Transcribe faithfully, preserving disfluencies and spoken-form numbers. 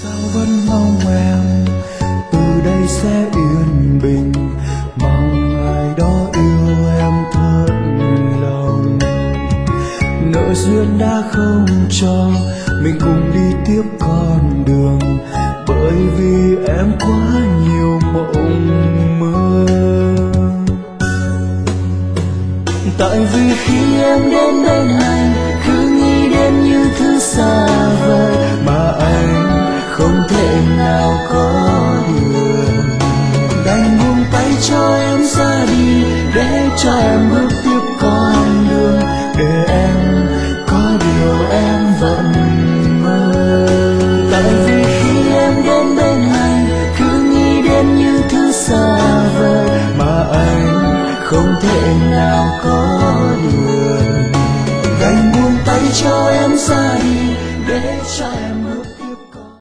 sao vẫn mong em từ đây sẽ yên bình, mong ai đó yêu em thật lòng. Nợ duyên đã không cho mình cùng đi tiếp con đường, bởi vì em quá nhiều mộng mơ. Tại vì khi em đến bên anh cứ nghĩ đến như thứ xa vời mà anh không thể nào có được, đành buông tay cho em ra đi để cho em bước